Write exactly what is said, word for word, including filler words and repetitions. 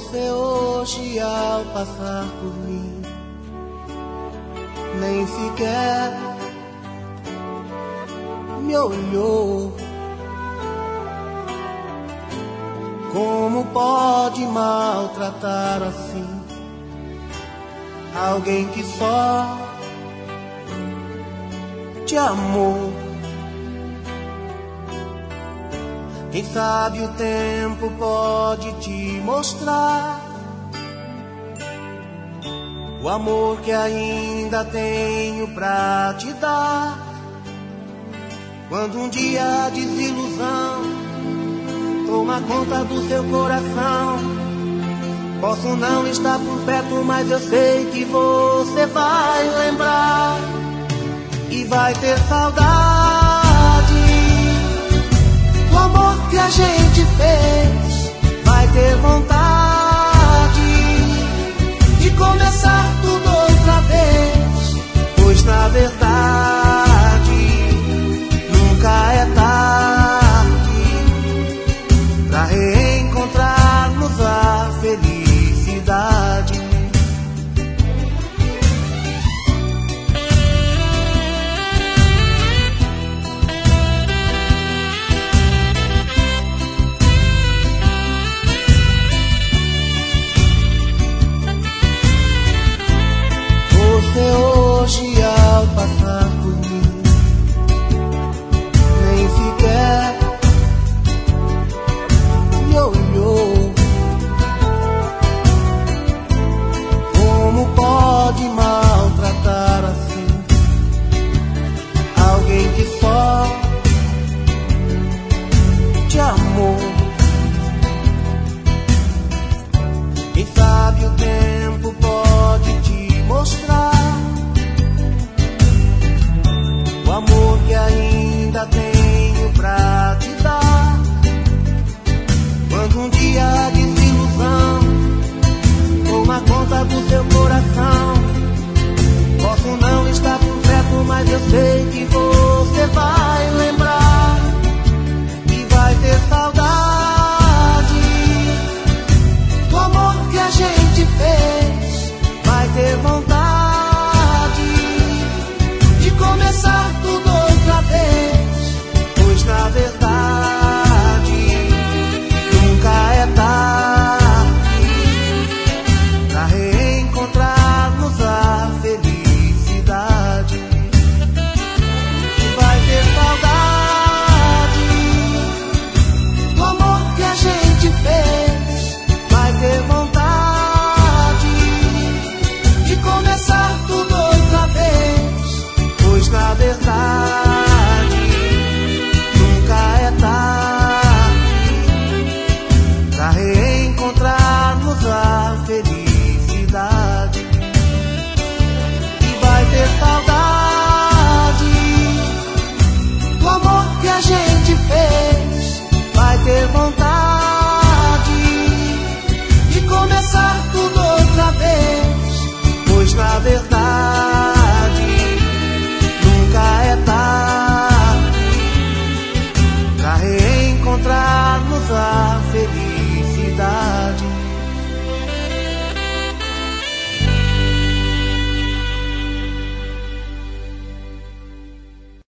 Você hoje ao passar por mim nem sequer me olhou. Como pode maltratar assim alguém que só te amou? Quem sabe o tempo pode te mostrar o amor que ainda tenho pra te dar. Quando um dia a desilusão toma conta do seu coração, posso não estar por perto, mas eu sei que você vai lembrar e vai ter saudade do amor que a gente fez. Vai ter vontade de começar tudo outra vez, pois na verdade nunca é tarde pra reencontrarmos a felicidade. Você hoje ao passar por mim nem sequer me olhou. Como pode maltratar assim alguém que só te amou? Quem sabe o tempo pode te mostrar o amor que ainda tenho pra te dar. Quando um dia a desilusão toma conta do seu coração, posso não estar por perto, mas eu sei que você vai lembrar e vai ter saudade do amor que a gente fez. Vai ter vontade de começar tudo outra vez, pois na verdade nunca é tarde pra reencontrarmos a felicidade. E vai ter saudade do amor que a gente fez. Vai ter vontade de começar tudo outra vez, pois na verdade nunca é tarde pra reencontrarmos a felicidade. E vai ter saudade do amor que a gente fez. Vai ter vontade de começar tudo outra vez, pois na verdade